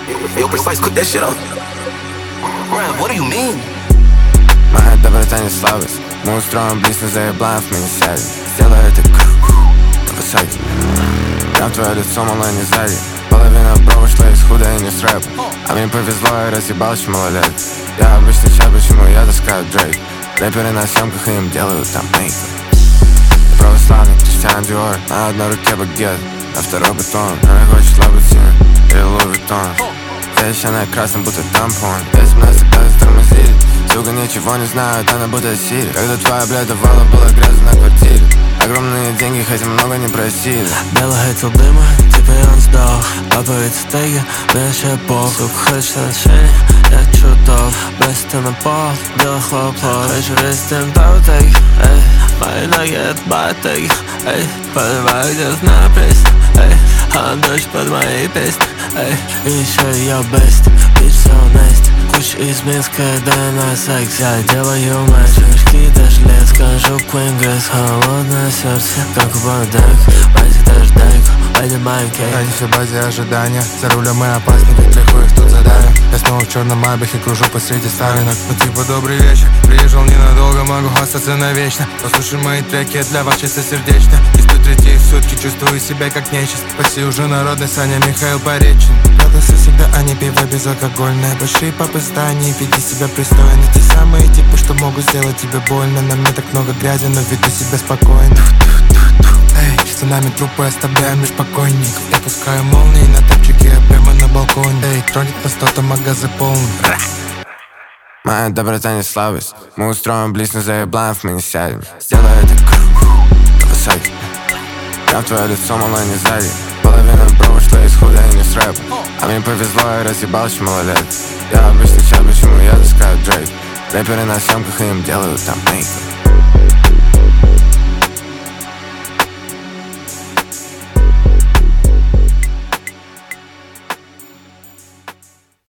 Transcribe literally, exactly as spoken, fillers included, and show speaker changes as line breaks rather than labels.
Yo, Precise, cook that shit up. Ryan, what do you mean?
Моя доброта не слабость. Мы устроим близко, заебаем в мини-сяде. Сделай это на высоте. Прям твое лицо, малое, не сзади. Половина бро вышла из худа и не с рэпа. А мне повезло, я разъебался малолет. Я обычный чат, почему я таскаю Дрейк. Рэперы на съемках и им делают там мейкап. Православный Кристиан Диор. На одной руке багет, на второй бетон. Она хочет лабутин или Луи Виттон. Я еще на красном, будто тампон. Если бы нас тогда затормозили. Сука, ничего не знают, она будто Сири. Когда твоя, блядь, давала, было грязно на квартире. Огромные деньги, хотя много не просили.
Белый хотел дыма, теперь он сдох. Лапает стейки, мне вообще пох. Сука, хочешь отношений, я чуток. Бросит на пол, делай хлоп-хлоп. Хочу весь дым таутейк, эй. Мои ноги от батейк, эй. Поливаю где-то на пресс, эй. А дождь под моей песни, эй. И еще я бест, bitch so nice. Куча из Минска, да на секс. Я делаю матч, мешки даже лет. Скажу Queen Grace, холодное сердце, как у Бандек. Базик даже дайку, поднимаем кейк.
Они все базе ожидания. За рулем мы опасны, ведь легко их тут задавим. Я снова в черном майбахе кружу посреди старинок. Ну типа добрый вечер, приезжал ненадолго, могу остаться навечно. Послушай мои треки, для вас чисто сердечно. И сто третий в сутки чувствую себя как нечисть. Спаси уже народный Саня Михаил Поречен. Радостно всегда они пиво безалкогольное. Большие папы зданий, веди себя пристойно. Те самые типы, что могут сделать тебе больно. На мне так много грязи, но веду себя спокойно. Эй, за нами трупы оставляем лишь покойников. Я пускаю молнии на топчике, я прямо на балконе. Эй, тронет нас кто-то, магазы полный.
Моя доброта не слабость. Мы устроим близко, заебаем в мини-сядем. Сделай это на высоте. Прям твое лицо, малое, не сзади. Половина бро вышла из худа и не с рэпа. А мне повезло, я разъебался малолет. Я обычный чат, почему я таскаю Дрейк. Рэперы на съемках и им делают там мейкап.